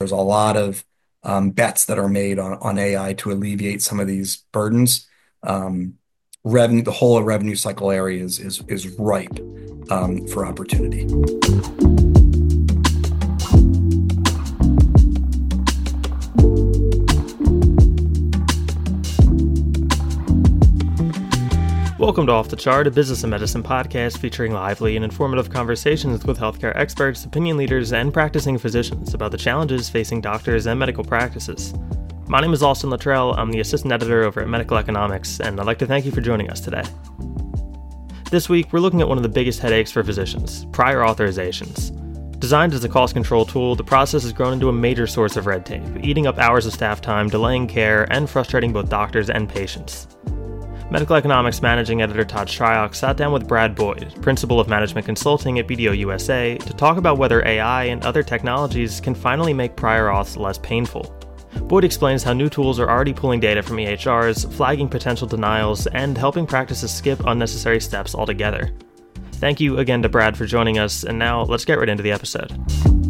there's a lot of bets that are made on AI to alleviate some of these burdens. Um, the whole revenue cycle area is ripe for opportunity. Welcome to Off the Chart, a business and medicine podcast featuring lively and informative conversations with healthcare experts, opinion leaders, and practicing physicians about the challenges facing doctors and medical practices. My name is Austin Luttrell. I'm the assistant editor over at Medical Economics, and I'd like to thank you for joining us today. This week, we're looking at one of the biggest headaches for physicians, prior authorizations. Designed as a cost control tool, the process has grown into a major source of red tape, eating up hours of staff time, delaying care, and frustrating both doctors and patients. Medical Economics Managing Editor Todd Shryock sat down with Brad Boyd, Principal of Management Consulting at BDO USA, to talk about whether AI and other technologies can finally make prior auths less painful. Boyd explains how new tools are already pulling data from EHRs, flagging potential denials, and helping practices skip unnecessary steps altogether. Thank you again to Brad for joining us, and now let's get right into the episode.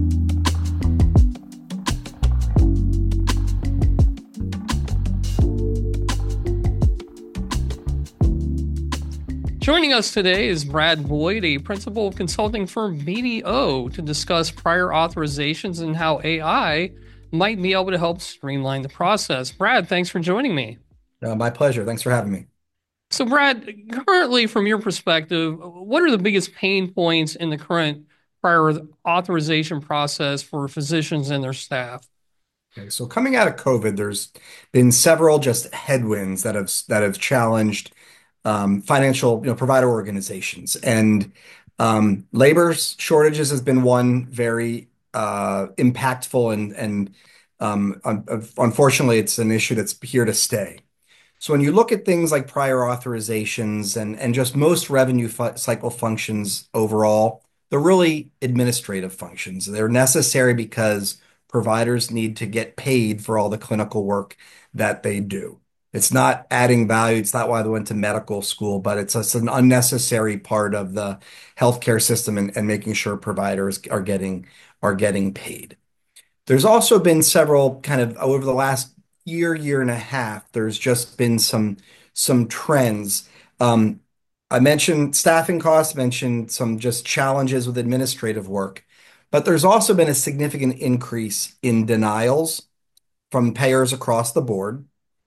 Joining us today is Brad Boyd, a principal of consulting firm BDO, to discuss prior authorizations and how AI might be able to help streamline the process. Brad, thanks for joining me. My pleasure. Thanks for having me. So, Brad, currently, from your perspective, what are the biggest pain points in the current prior authorization process for physicians and their staff? Okay, so coming out of COVID, there's been several just headwinds that have challenged financial, provider organizations, and labor shortages has been one very impactful, and unfortunately, it's an issue that's here to stay. So when you look at things like prior authorizations and just most revenue cycle functions overall, they're really administrative functions. They're necessary because providers need to get paid for all the clinical work that they do. It's not adding value. It's not why they went to medical school, but it's just an unnecessary part of the healthcare system and making sure providers are getting paid. There's also been several kind of over the last year and a half, there's just been some trends. I mentioned staffing costs, mentioned some just challenges with administrative work, but there's also been a significant increase in denials from payers across the board.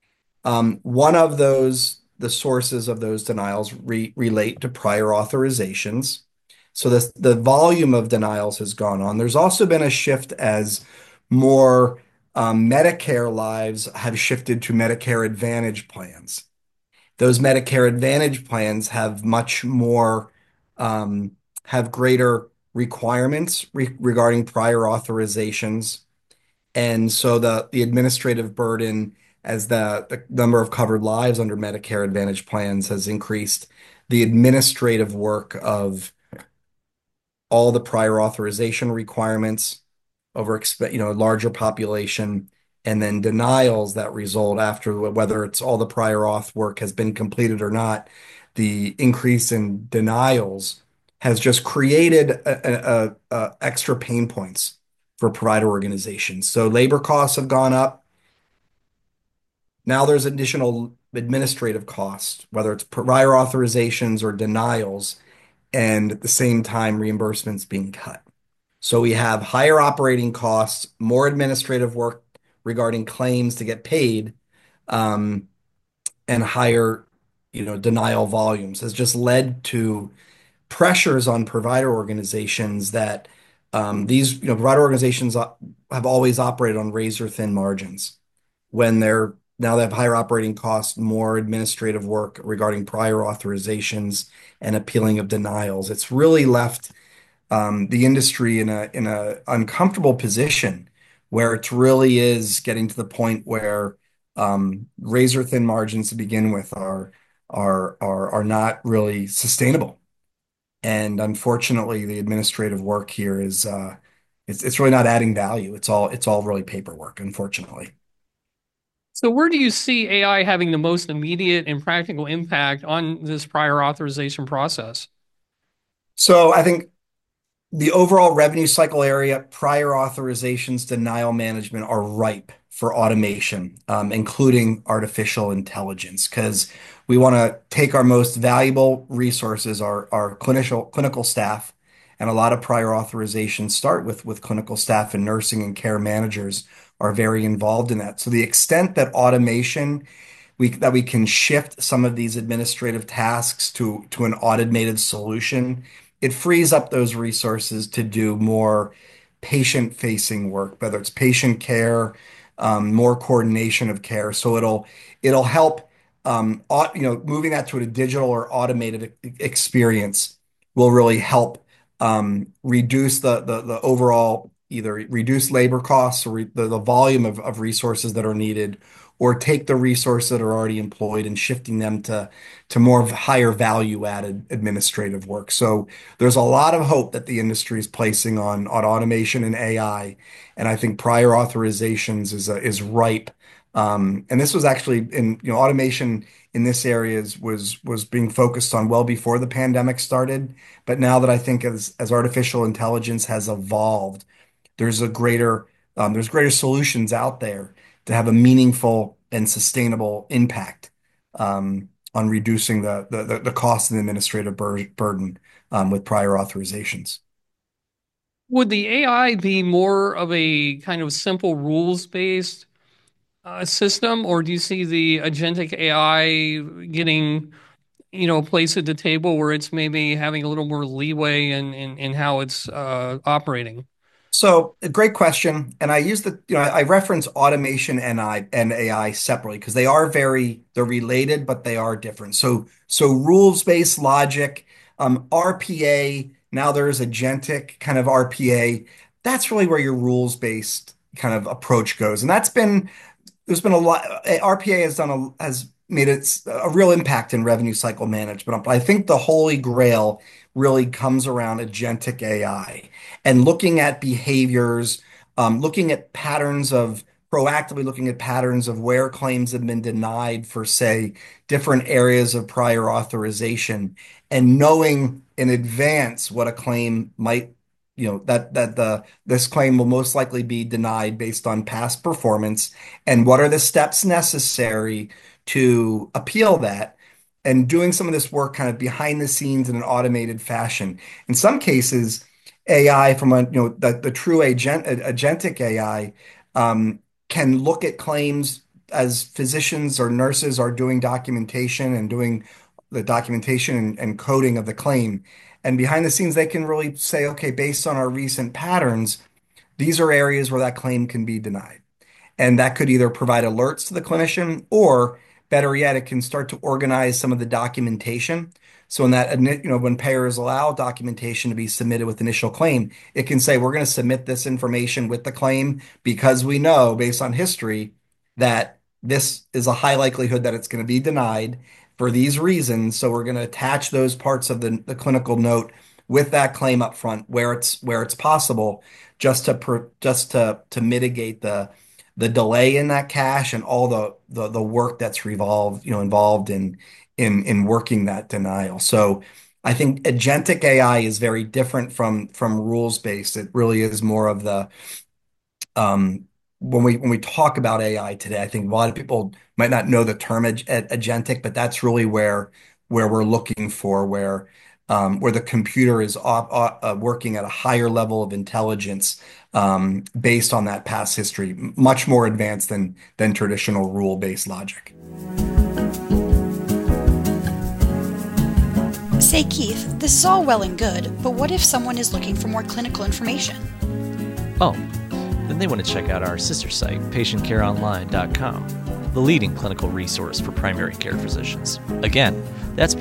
One of the sources of those denials relate to prior authorizations. So the volume of denials has gone on. There's also been a shift as more Medicare lives have shifted to Medicare Advantage plans. Those Medicare Advantage plans have much more, have greater requirements regarding prior authorizations. And so the administrative burden as the number of covered lives under Medicare Advantage plans has increased, the administrative work of all the prior authorization requirements over larger population, and then denials that result after, whether it's all the prior auth work has been completed or not. The increase in denials has just created extra pain points for provider organizations. So labor costs have gone up. Now there's additional administrative costs, whether it's prior authorizations or denials, and at the same time, reimbursements being cut. So we have higher operating costs, more administrative work regarding claims to get paid, and higher, denial volumes has just led to pressures on provider organizations that these, provider organizations have always operated on razor thin margins. When now they have higher operating costs, more administrative work regarding prior authorizations and appealing of denials. It's really left the industry in a uncomfortable position where it really is getting to the point where razor thin margins to begin with are not really sustainable. And unfortunately, the administrative work here is it's really not adding value. It's all really paperwork, unfortunately. So, where do you see AI having the most immediate and practical impact on this prior authorization process? So I think The overall revenue cycle area, prior authorizations, denial management are ripe for automation, including artificial intelligence, because we want to take our most valuable resources, our clinical staff, and a lot of prior authorizations start with clinical staff, and nursing and care managers are very involved in that. So the extent that automation that we can shift some of these administrative tasks to an automated solution, it frees up those resources to do more patient-facing work, whether it's patient care, more coordination of care. So it'll help, moving that to a digital or automated experience will really help reduce the overall, either reduce labor costs or the volume of resources that are needed, or take the resources that are already employed and shifting them to more of higher value added administrative work. So there's a lot of hope that the industry is placing on automation and AI, and I think prior authorizations is ripe. And this was actually automation in this area was being focused on well before the pandemic started. But now that I think as artificial intelligence has evolved, there's there's greater solutions out there to have a meaningful and sustainable impact on reducing the cost and administrative burden with prior authorizations. Would the AI be more of a kind of simple rules-based system, or do you see the agentic AI getting, a place at the table where it's maybe having a little more leeway in how it's operating? So a great question. And I use I reference automation and AI separately because they're related, but they are different. So rules-based logic, RPA, now there's agentic kind of RPA. That's really where your rules-based kind of approach goes. And there's been a lot. RPA has made a real impact in revenue cycle management. But I think the holy grail really comes around agentic AI and looking at behaviors, looking at proactively looking at patterns of where claims have been denied for, say, different areas of prior authorization, and knowing in advance what a claim might, this claim will most likely be denied based on past performance, and what are the steps necessary to appeal that, and doing some of this work kind of behind the scenes in an automated fashion. In some cases, AI from the true agentic AI can look at claims as physicians or nurses are doing documentation and doing the documentation and coding of the claim. And behind the scenes, they can really say, okay, based on our recent patterns, these are areas where that claim can be denied. And that could either provide alerts to the clinician, or better yet, it can start to organize some of the documentation. So when payers allow documentation to be submitted with initial claim, it can say, we're going to submit this information with the claim because we know based on history that this is a high likelihood that it's going to be denied for these reasons. So we're going to attach those parts of the clinical note with that claim up front where it's possible, just to mitigate the delay in that cash and all the work that's involved in working that denial. So I think agentic AI is very different from rules-based. It really is more of the when we talk about AI today, I think a lot of people might not know the term agentic, but that's really where we're looking for where the computer is working at a higher level of intelligence based on that past history, much more advanced than traditional rule-based logic. Say, Keith, this is all well and good, but what if someone is looking for more clinical information? Oh, then they want to check out our sister site, patientcareonline.com, the leading clinical resource for primary care physicians. Again, that's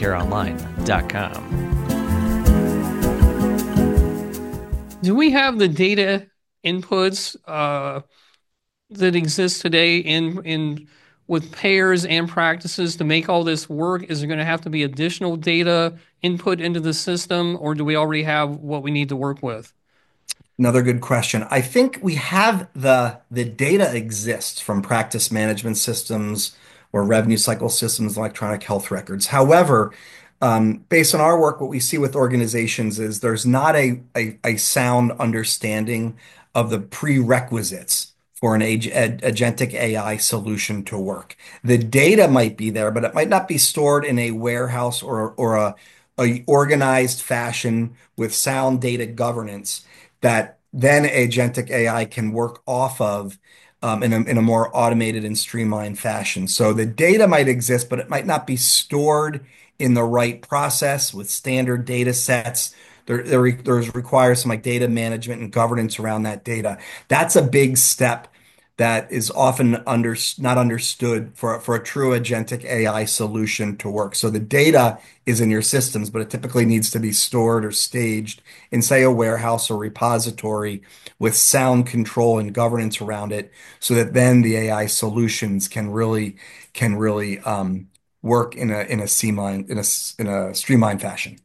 patientcareonline.com. Do we have the data inputs that exist today in with payers and practices to make all this work? Is there going to have to be additional data input into the system, or do we already have what we need to work with? Another good question. I think we have the data exists from practice management systems or revenue cycle systems, electronic health records. However, Based on our work, what we see with organizations is there's not a sound understanding of the prerequisites for an agentic AI solution to work. The data might be there, but it might not be stored in a warehouse or a organized fashion with sound data governance that then agentic AI can work off of in a more automated and streamlined fashion. So the data might exist, but it might not be stored in the right process with standard data sets. There's requires some like data management and governance around that data. That's a big step that is often not understood for a true agentic AI solution to work. So the data is in your systems, but it typically needs to be stored or staged in, say, a warehouse or repository with sound control and governance around it, so that then the AI solutions can really work in a streamlined fashion.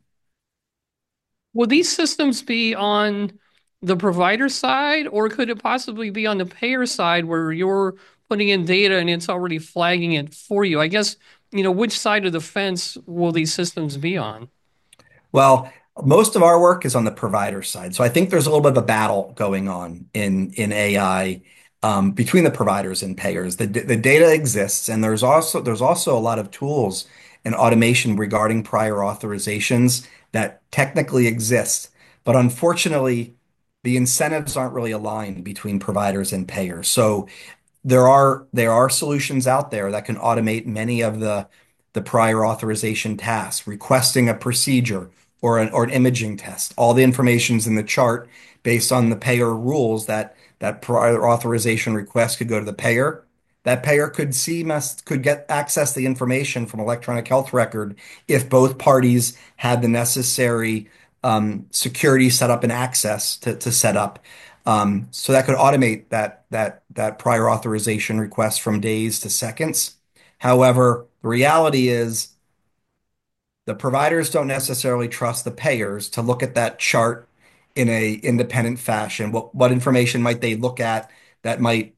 Will these systems be on the provider side, or could it possibly be on the payer side where you're putting in data and it's already flagging it for you? I guess, which side of the fence will these systems be on? Well, most of our work is on the provider side. So I think there's a little bit of a battle going on in AI between the providers and payers. The data exists, and there's also a lot of tools and automation regarding prior authorizations that technically exist. But unfortunately, the incentives aren't really aligned between providers and payers. So there are solutions out there that can automate many of the prior authorization tasks, requesting a procedure or an imaging test. All the information's in the chart based on the payer rules that prior authorization request could go to the payer. That payer could get access to the information from electronic health record if both parties had the necessary security set up and access to set up. So that could automate that prior authorization request from days to seconds. However, the reality is the providers don't necessarily trust the payers to look at that chart in a independent fashion. What information might they look at that might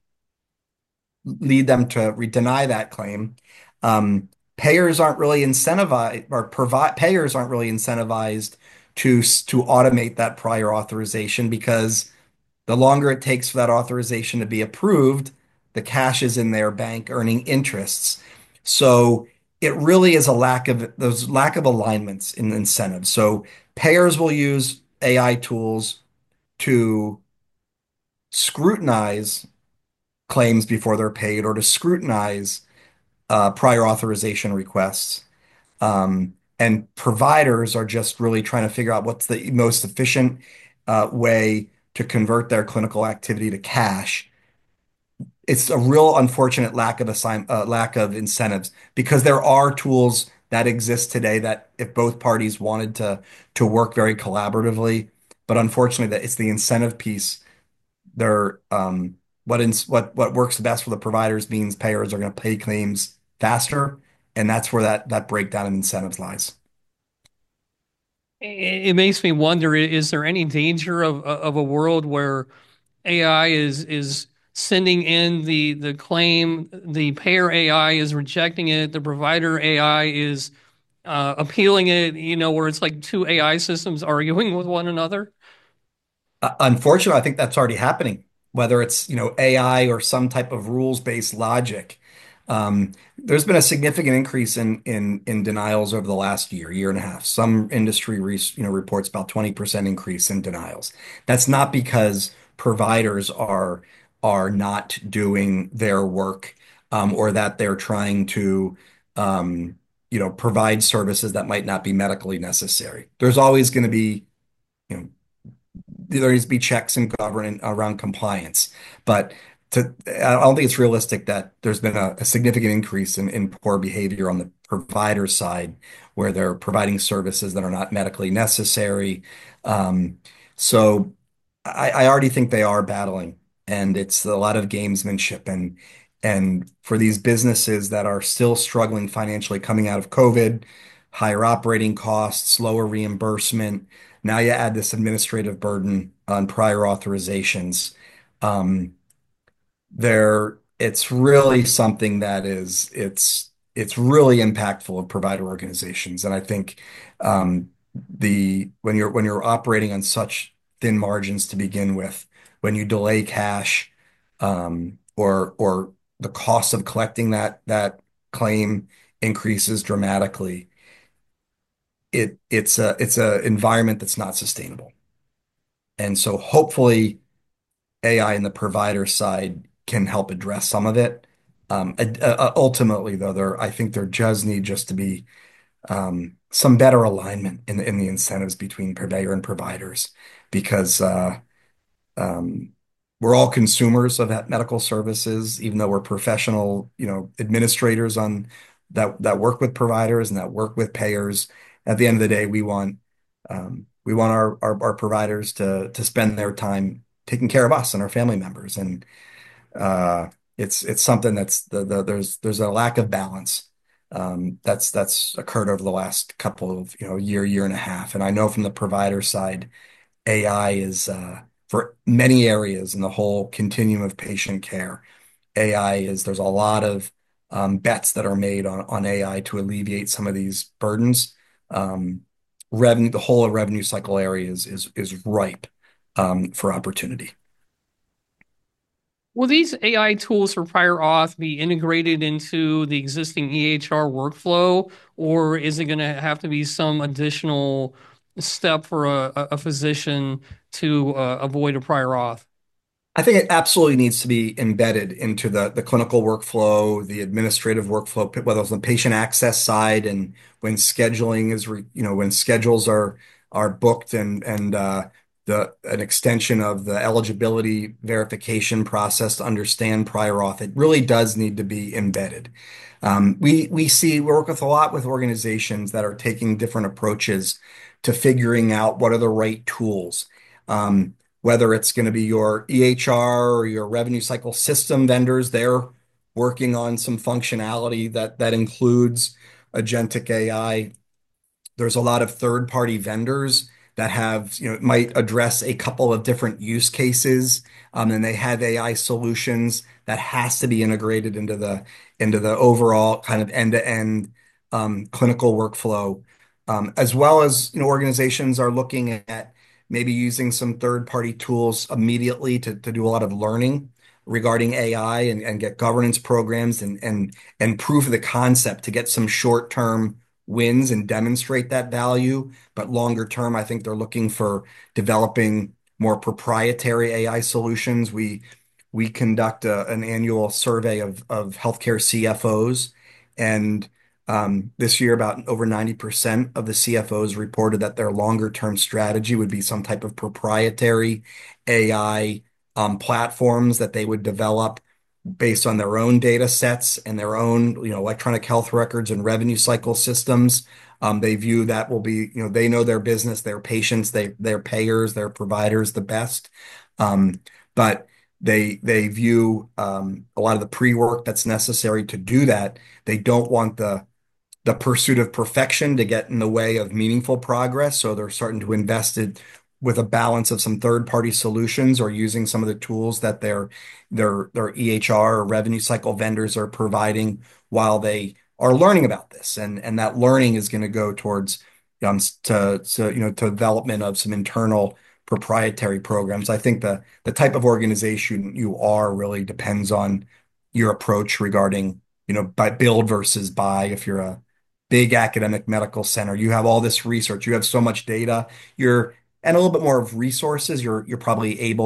lead them to deny that claim? Payers aren't really incentivized, or provide payers aren't really incentivized to automate that prior authorization, because the longer it takes for that authorization to be approved, the cash is in their bank earning interests. So it really is a lack of alignments in incentives. So payers will use AI tools to scrutinize claims before they're paid, or to scrutinize prior authorization requests. And providers are just really trying to figure out what's the most efficient way to convert their clinical activity to cash. It's a real unfortunate lack of incentives, because there are tools that exist today that if both parties wanted to work very collaboratively, but unfortunately that it's the incentive piece. They're what works best for the providers means payers are going to pay claims faster, and that's where that breakdown in incentives lies. It makes me wonder, is there any danger of a world where AI is sending in the claim, the payer AI is rejecting it, the provider AI is appealing it, where it's like two AI systems arguing with one another? Unfortunately, I think that's already happening, whether it's, AI or some type of rules-based logic. There's been a significant increase in denials over the last year and a half. Some industry reports about 20% increase in denials. That's not because providers are not doing their work, or that they're trying to provide services that might not be medically necessary. There's always going to be, you know, there needs to be checks and governance around compliance. But I don't think it's realistic that there's been a significant increase in poor behavior on the provider side, where they're providing services that are not medically necessary. Um, so I already think they are battling, and it's a lot of gamesmanship. And for these businesses that are still struggling financially coming out of COVID, higher operating costs, lower reimbursement. Now you add this administrative burden on prior authorizations. Um, it's really something that is, it's really impactful of provider organizations. And I think the when you're operating on such thin margins to begin with, when you delay cash, or the cost of collecting that claim increases dramatically, it's a environment that's not sustainable. And so hopefully AI in the provider side can help address some of it. Ultimately, though, I think there does need just to be some better alignment in the incentives between purveyor and providers, because um, we're all consumers of that medical services, even though we're professional, administrators on that work with providers and that work with payers. At the end of the day, we want our providers to spend their time taking care of us and our family members, and uh, it's something that's there's a lack of balance that's occurred over the last couple of year and a half. And I know from the provider side, AI is for many areas in the whole continuum of patient care. There's a lot of bets that are made on AI to alleviate some of these burdens. Um, the whole revenue cycle area is ripe for opportunity. Will these AI tools for prior auth be integrated into the existing EHR workflow, or is it going to have to be some additional step for a physician to avoid a prior auth? I think it absolutely needs to be embedded into the clinical workflow, the administrative workflow, whether it's on the patient access side and when scheduling when schedules are booked, and the an extension of the eligibility verification process to understand prior auth. It really does need to be embedded. We work with a lot with organizations that are taking different approaches to figuring out what are the right tools. Whether it's going to be your EHR or your revenue cycle system vendors, they're working on some functionality that includes agentic AI. There's a lot of third-party vendors that might address a couple of different use cases, and they have AI solutions that has to be integrated into the overall kind of end-to-end clinical workflow. As well as, organizations are looking at maybe using some third-party tools immediately to do a lot of learning regarding AI, and get governance programs and proof of the concept to get some short-term wins and demonstrate that value. But longer term, I think they're looking for developing more proprietary AI solutions. We conduct an annual survey of healthcare CFOs, and this year, about over 90% of the CFOs reported that their longer term strategy would be some type of proprietary AI platforms that they would develop based on their own data sets and their own, electronic health records and revenue cycle systems. They view that will be, they know their business, their patients, their payers, their providers the best. But they view a lot of the pre-work that's necessary to do that. They don't want the pursuit of perfection to get in the way of meaningful progress. So they're starting to invest it with a balance of some third-party solutions, or using some of the tools that their EHR or revenue cycle vendors are providing while they are learning about this. And that learning is going to go towards to development of some internal proprietary programs. I think the type of organization you are really depends on your approach regarding, by build versus buy. If you're a big academic medical center, you have all this research, you have so much data, and a little bit more of resources, you're probably able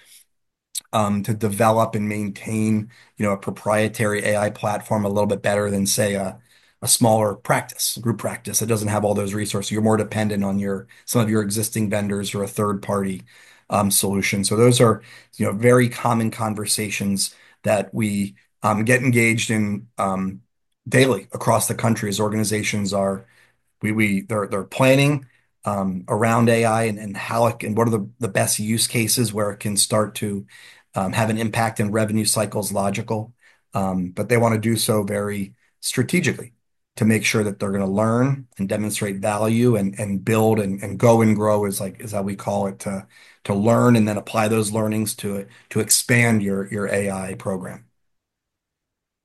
to develop and maintain, a proprietary AI platform a little bit better than, say, a smaller group practice that doesn't have all those resources. You're more dependent on some of your existing vendors or a third party solution. So those are, very common conversations that we get engaged in daily across the country, as organizations are they're planning around AI, and how it and what are the best use cases where it can start to have an impact in revenue cycles logical. But they want to do so very strategically to make sure that they're going to learn and demonstrate value, and build and go and grow, is how we call it, to learn and then apply those learnings to expand your AI program.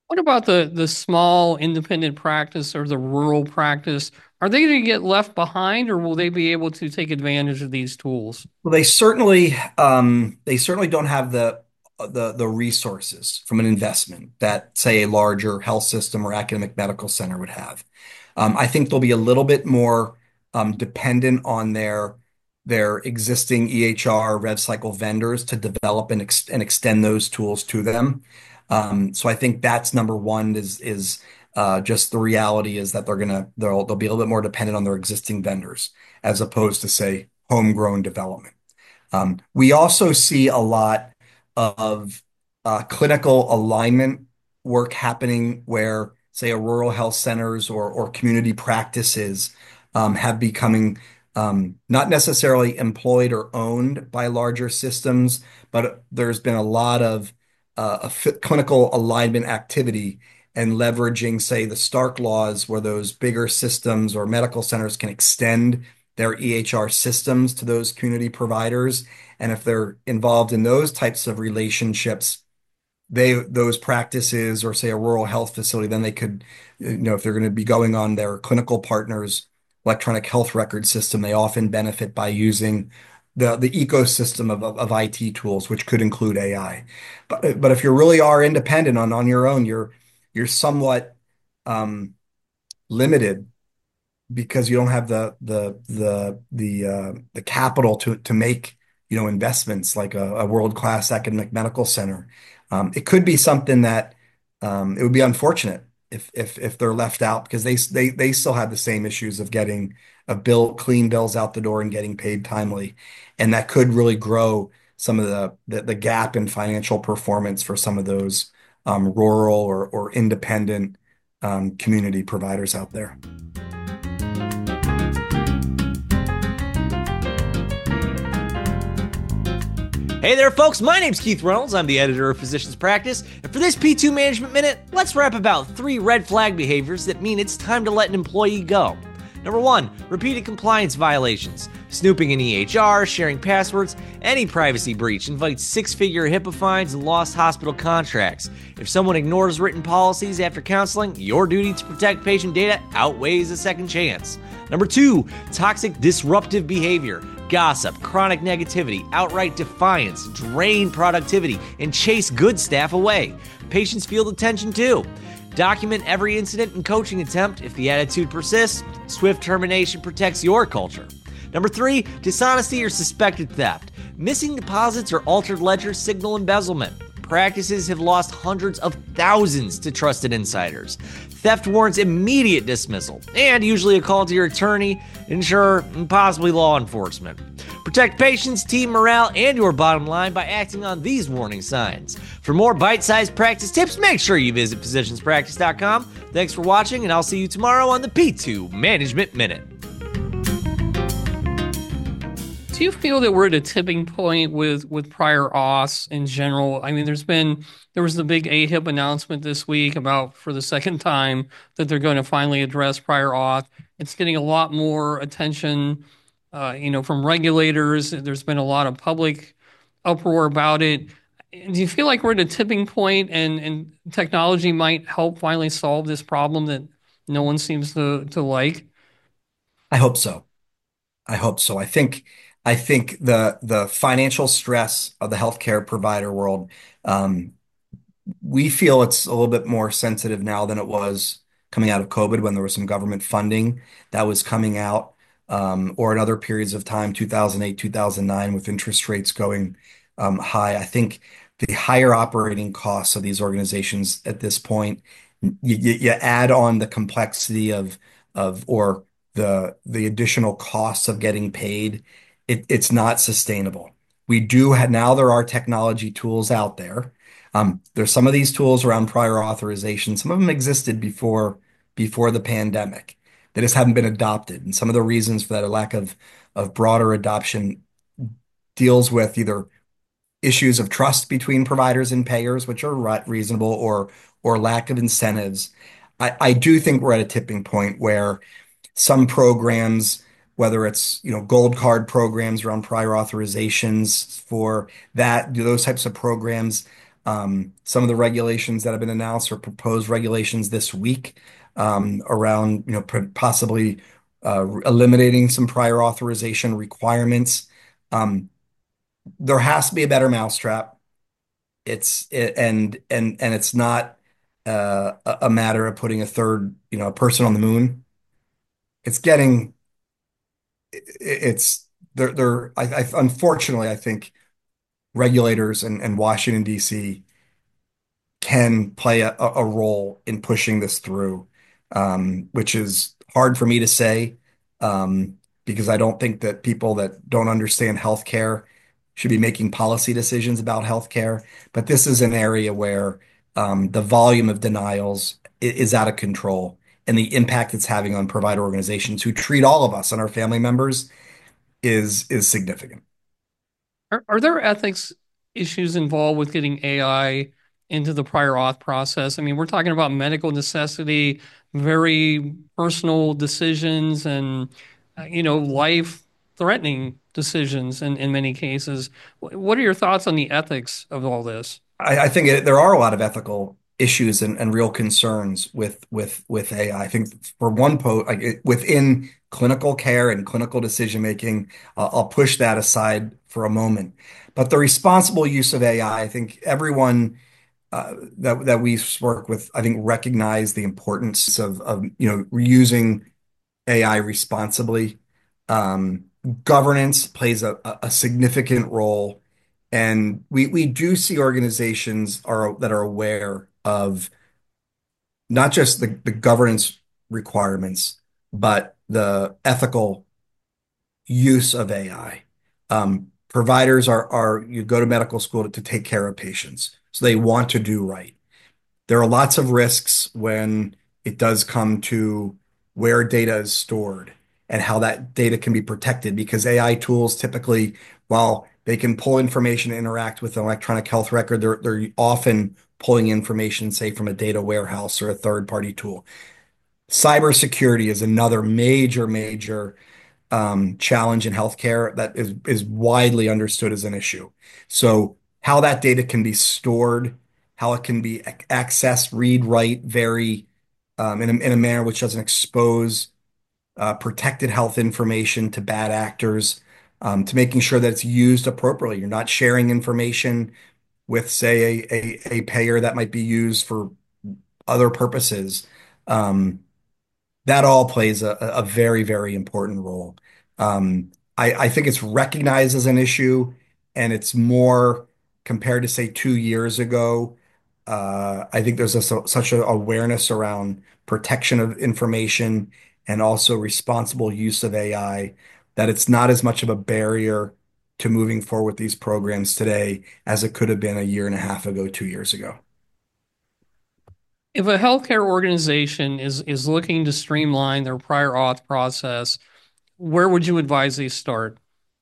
What about the small independent practice or the rural practice? Are they going to get left behind, or will they be able to take advantage of these tools? Well, they certainly don't have the resources from an investment that, say, a larger health system or academic medical center would have. I think they'll be a little bit more dependent on their existing EHR rev cycle vendors to develop and extend those tools to them. So I think that's number one is just the reality is that they'll be a little bit more dependent on their existing vendors as opposed to, say, homegrown development. We also see a lot of clinical alignment work happening where, say, a rural health centers or community practices have becoming not necessarily employed or owned by larger systems, but there's been a lot of clinical alignment activity and leveraging, say, the Stark laws where those bigger systems or medical centers can extend their EHR systems to those community providers. And if they're involved in those types of relationships, those practices or say a rural health facility, then they could, if they're going to be going on their clinical partners' electronic health record system, they often benefit by using the ecosystem of IT tools, which could include AI. But if you really are independent on your own, you're somewhat limited because you don't have the capital to make investments like a world-class academic medical center. It could be something that it would be unfortunate if they're left out because they still have the same issues of getting clean bills out the door and getting paid timely, and that could really grow some of the gap in financial performance for some of those rural or independent community providers out there. Hey there, folks. My name's Keith Reynolds. I'm the editor of Physicians Practice. And for this P2 Management Minute, let's wrap about 3 red flag behaviors that mean it's time to let an employee go. Number 1, repeated compliance violations. Snooping in EHR, sharing passwords, any privacy breach invites 6-figure HIPAA fines and lost hospital contracts. If someone ignores written policies after counseling, your duty to protect patient data outweighs a second chance. Number 2, toxic disruptive behavior. Gossip, chronic negativity, outright defiance, drain productivity, and chase good staff away. Patients feel the tension too. Document every incident and coaching attempt. If the attitude persists, swift termination protects your culture. Number 3, dishonesty or suspected theft. Missing deposits or altered ledgers signal embezzlement. Practices have lost hundreds of thousands to trusted insiders. Theft warrants immediate dismissal, and usually a call to your attorney, insurer, and possibly law enforcement. Protect patients, team morale, and your bottom line by acting on these warning signs. For more bite-sized practice tips, make sure you visit physicianspractice.com. Thanks for watching, and I'll see you tomorrow on the P2 Management Minute. Do you feel that we're at a tipping point with prior auths in general? I mean, there was the big AHIP announcement this week about for the second time that they're going to finally address prior auth. It's getting a lot more attention, from regulators. There's been a lot of public uproar about it. Do you feel like we're at a tipping point and technology might help finally solve this problem that no one seems to like? I hope so. I hope so. I think the financial stress of the healthcare provider world, we feel it's a little bit more sensitive now than it was coming out of COVID when there was some government funding that was coming out, or in other periods of time, 2008, 2009, with interest rates going high. I think the higher operating costs of these organizations at this point, you add on the complexity or the additional costs of getting paid, it's not sustainable. Now there are technology tools out there. There's some of these tools around prior authorization. Some of them existed before the pandemic. They just haven't been adopted. And some of the reasons for that lack of broader adoption deals with either issues of trust between providers and payers, which are reasonable, or lack of incentives. I do think we're at a tipping point where some programs, whether it's gold card programs around prior authorizations for those types of programs, Some of the regulations that have been announced or proposed regulations this week around, possibly eliminating some prior authorization requirements. Um, there has to be a better mousetrap. And it's not a matter of putting a third, a person on the moon. It's getting it's they're unfortunately, I think regulators and Washington, D.C. can play a role in pushing this through, which is hard for me to say, because I don't think that people that don't understand healthcare should be making policy decisions about healthcare. But this is an area where the volume of denials is out of control, and the impact it's having on provider organizations who treat all of us and our family members is significant. Are there ethics issues involved with getting AI into the prior auth process? I mean, we're talking about medical necessity, very personal decisions, and life-threatening decisions in many cases. What are your thoughts on the ethics of all this? I think there are a lot of ethical issues and real concerns with AI. I think for one like within clinical care and clinical decision making, I'll push that aside for a moment. But the responsible use of AI, I think everyone that we work with, I think recognize the importance of using AI responsibly. Um, Governance plays a significant role, and we do see organizations that are aware of not just the governance requirements, but the ethical use of AI. Providers you go to medical school to take care of patients, so they want to do right. There are lots of risks when it does come to where data is stored and how that data can be protected, because AI tools typically, while they can pull information and interact with an electronic health record, they're often pulling information, say, from a data warehouse or a third-party tool. Cybersecurity is another major challenge in healthcare that is widely understood as an issue. So how that data can be stored, how it can be accessed, read, write, vary in a manner which doesn't expose protected health information to bad actors, to making sure that it's used appropriately. You're not sharing information with, say, a payer that might be used for other purposes. Um, that all plays a very important role. I think it's recognized as an issue, and it's more compared to, say, 2 years ago. I think there's such an awareness around protection of information and also responsible use of AI that it's not as much of a barrier to moving forward with these programs today as it could have been a year and a half ago, 2 years ago. If a healthcare organization is looking to streamline their prior auth process, where would you advise they start?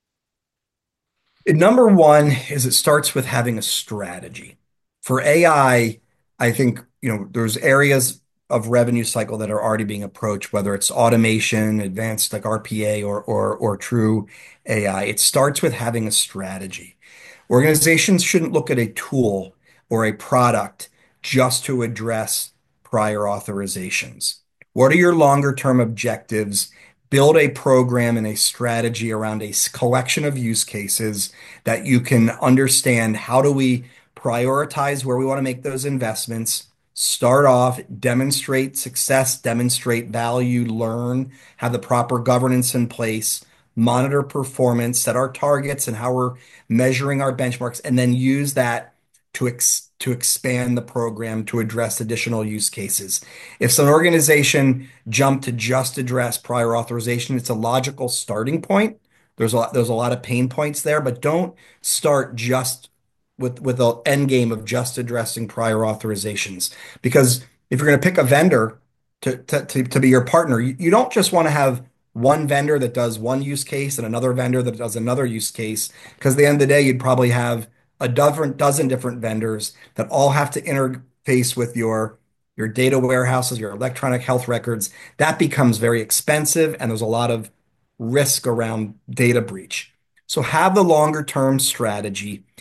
Number one is it starts with having a strategy. For I think, there's areas of revenue cycle that are already being approached, whether it's automation, advanced like RPA or true AI. It starts with having a strategy. Organizations shouldn't look at a tool or a product just to address prior authorizations. What are your longer term objectives? Build a program and a strategy around a collection of use cases that you can understand. How do we prioritize where we want to make those investments? Start off, demonstrate success, demonstrate value, learn, have the proper governance in place, monitor performance, set our targets and how we're measuring our benchmarks, and then use that to expand the program to address additional use cases. If some organization jumped to just address prior authorization, it's a logical starting point. There's a lot of pain points there, but don't start just with the end game of just addressing prior authorizations. Because if you're going to pick a vendor to be your partner, you don't just want to have one vendor that does one use case and another vendor that does another use case. Because at the end of the day, you'd probably have a dozen different vendors that all have to interface with your data warehouses, your electronic health records. That becomes very expensive, and there's a lot of risk around data breach. So have the longer term strategy.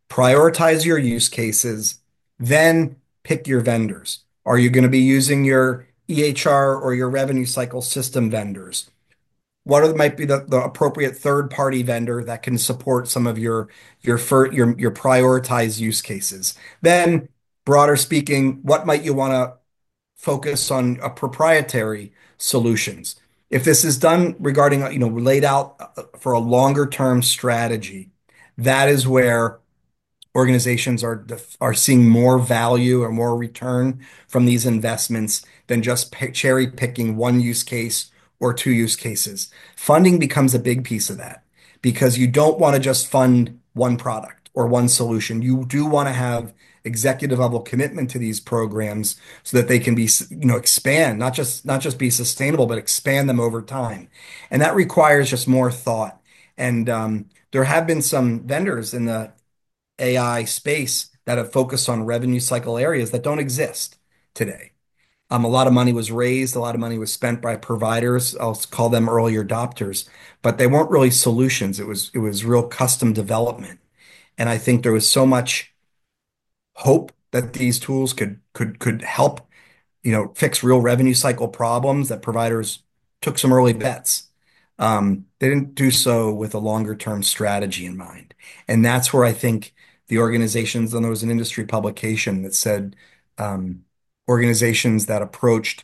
prioritize your use cases, then pick your vendors. Are you going to be using your EHR or your revenue cycle system vendors? Might be the appropriate third-party vendor that can support some of your prioritized use cases? Then, broader speaking, what might you want to focus on proprietary solutions? If this is done regarding, laid out for a longer term strategy, that is where organizations are seeing more value or more return from these investments than just cherry picking one use case or two use cases. Funding becomes a big piece of that because you don't want to just fund one product or one solution. You do want to have executive level commitment to these programs so that they can be, expand, not just be sustainable, but expand them over time. And that requires just more thought. And there have been some vendors in the AI space that have focused on revenue cycle areas that don't exist today. A lot of money was raised, a lot of money was spent by providers. I'll call them early adopters, but they weren't really solutions. It was real custom development. And I think there was so much hope that these tools could help, fix real revenue cycle problems that providers took some early bets. They didn't do so with a longer term strategy in mind. And that's where I think the organizations, and there was an industry publication that said organizations that approached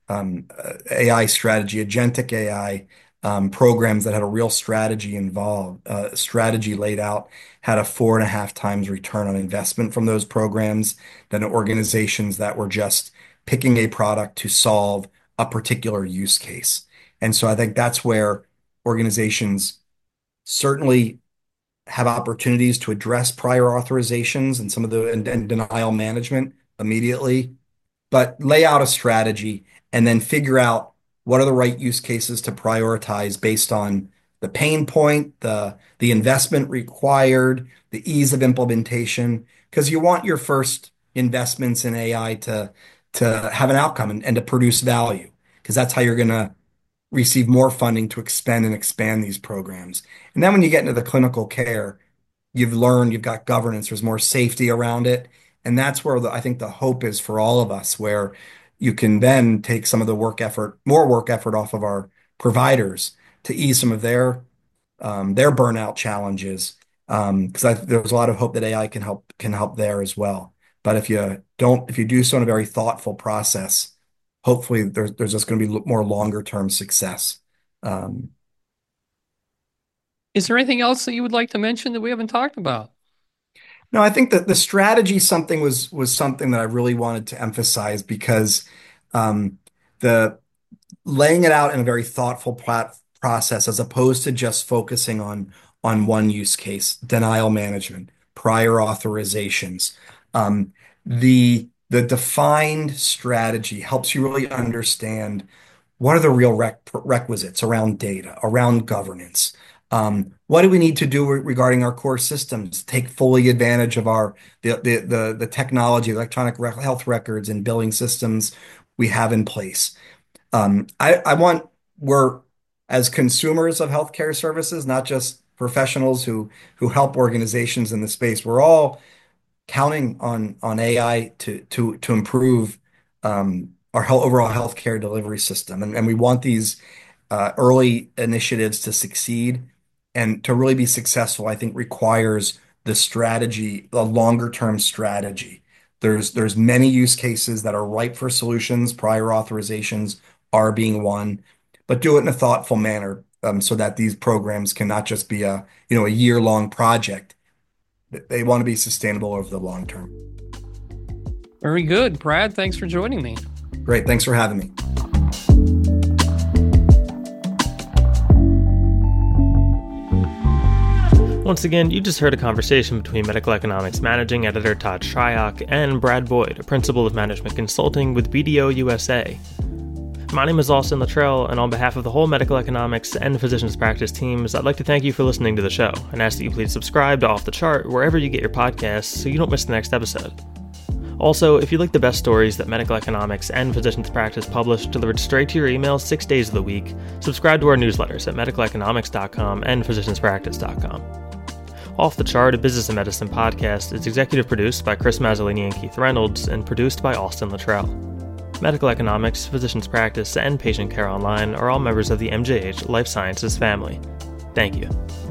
AI strategy, agentic AI programs that had a real strategy involved, strategy laid out, had a 4.5 times return on investment from those programs than organizations that were just picking a product to solve a particular use case. And so I think that's where organizations certainly have opportunities to address prior authorizations and some of the and denial management immediately, but lay out a strategy and then figure out what are the right use cases to prioritize based on the pain point, the investment required, the ease of implementation, because you want your first investments in AI to have an outcome and to produce value, because that's how you're going to receive more funding to expand these programs. And then when you get into the clinical care, you've got governance, there's more safety around it. And that's where I think the hope is for all of us, where you can then take some of the more work effort off of our providers to ease some of their burnout challenges. Because there's a lot of hope that AI can help there as well. But if you do so in a very thoughtful process, hopefully there's just going to be more longer term success. Is there anything else that you would like to mention that we haven't talked about? No, I think that the strategy was something that I really wanted to emphasize because the laying it out in a very thoughtful process as opposed to just focusing on one use case, denial management, prior authorizations. The defined strategy helps you really understand what are the real requisites around data, around governance. What do we need to do regarding our core systems? Take fully advantage of the technology, electronic health records and billing systems we have in place. We're as consumers of healthcare services, not just professionals who help organizations in the space. We're all counting on AI to improve our overall healthcare delivery system, and we want these early initiatives to succeed. And to really be successful, I think requires the strategy, the longer term strategy. There's many use cases that are ripe for solutions. Prior authorizations are being one, but do it in a thoughtful manner so that these programs can not just be a year-long project. They want to be sustainable over the long term. Very good. Brad, thanks for joining me. Great. Thanks for having me. Once again, you just heard a conversation between Medical Economics Managing Editor Todd Shryock and Brad Boyd, a Principal of Management Consulting with BDO USA. My name is Austin Luttrell, and on behalf of the whole Medical Economics and Physicians Practice teams, I'd like to thank you for listening to the show, and ask that you please subscribe to Off the Chart wherever you get your podcasts so you don't miss the next episode. Also, if you like the best stories that Medical Economics and Physicians Practice publish delivered straight to your email 6 days of the week, subscribe to our newsletters at medicaleconomics.com and physicianspractice.com. Off the Chart, a Business and Medicine podcast, is executive produced by Chris Mazzolini and Keith Reynolds and produced by Austin Luttrell. Medical Economics, Physicians Practice, and Patient Care Online are all members of the MJH Life Sciences family. Thank you.